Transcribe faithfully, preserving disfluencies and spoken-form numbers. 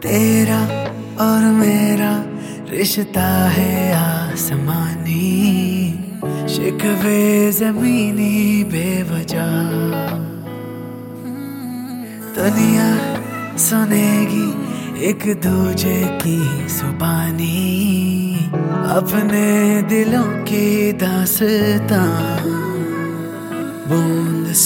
तेरा और मेरा रिश्ता है आसमानी, शिकवे जमीनी बेवजह। दुनिया सुनेगी एक दूजे की जुबानी, अपने दिलों की दास्तां बूंद